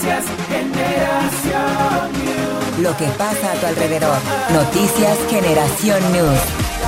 Noticias Generación News. Lo que pasa a tu alrededor. Noticias Generación News.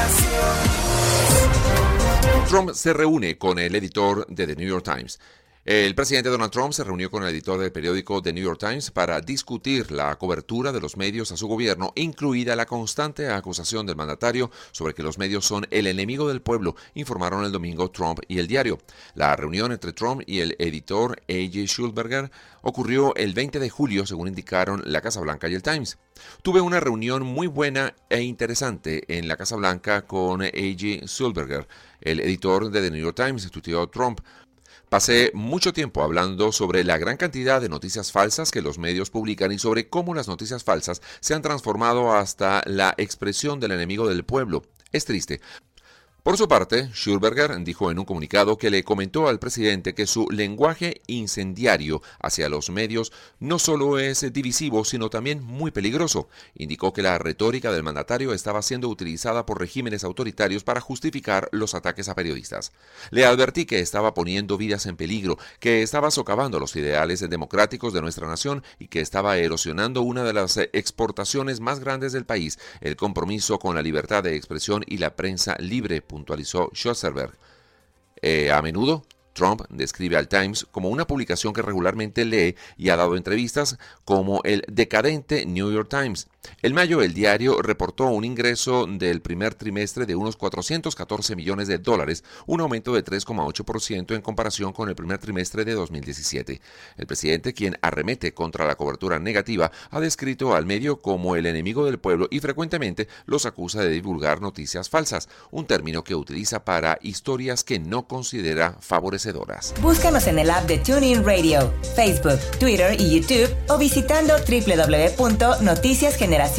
Trump se reúne con el editor de The New York Times. El presidente Donald Trump se reunió con el editor del periódico The New York Times para discutir la cobertura de los medios a su gobierno, incluida la constante acusación del mandatario sobre que los medios son el enemigo del pueblo, informaron el domingo Trump y el diario. La reunión entre Trump y el editor A.J. Sulzberger ocurrió el 20 de julio, según indicaron la Casa Blanca y el Times. Tuve una reunión muy buena e interesante en la Casa Blanca con A.J. Sulzberger, el editor de The New York Times, tuiteó Trump. Pasé mucho tiempo hablando sobre la gran cantidad de noticias falsas que los medios publican y sobre cómo las noticias falsas se han transformado hasta la expresión del enemigo del pueblo. Es triste. Por su parte, Sulzberger dijo en un comunicado que le comentó al presidente que su lenguaje incendiario hacia los medios no solo es divisivo, sino también muy peligroso. Indicó que la retórica del mandatario estaba siendo utilizada por regímenes autoritarios para justificar los ataques a periodistas. Le advertí que estaba poniendo vidas en peligro, que estaba socavando los ideales democráticos de nuestra nación y que estaba erosionando una de las exportaciones más grandes del país, el compromiso con la libertad de expresión y la prensa libre, puntualizó Sulzberger. A menudo, Trump describe al Times como una publicación que regularmente lee y ha dado entrevistas como el decadente New York Times. En mayo, el diario reportó un ingreso del primer trimestre de unos $414 millones, un aumento de 3,8% en comparación con el primer trimestre de 2017. El presidente, quien arremete contra la cobertura negativa, ha descrito al medio como el enemigo del pueblo y frecuentemente los acusa de divulgar noticias falsas, un término que utiliza para historias que no considera favorecedoras. Búscanos en el app de TuneIn Radio, Facebook, Twitter y YouTube o visitando www.noticiasgeneracionnews.com.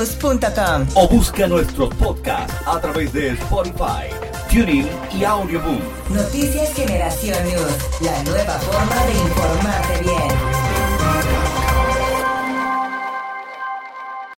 O busca nuestros podcasts a través de Spotify, TuneIn y Audioboom. Noticias Generación News, la nueva forma de informar.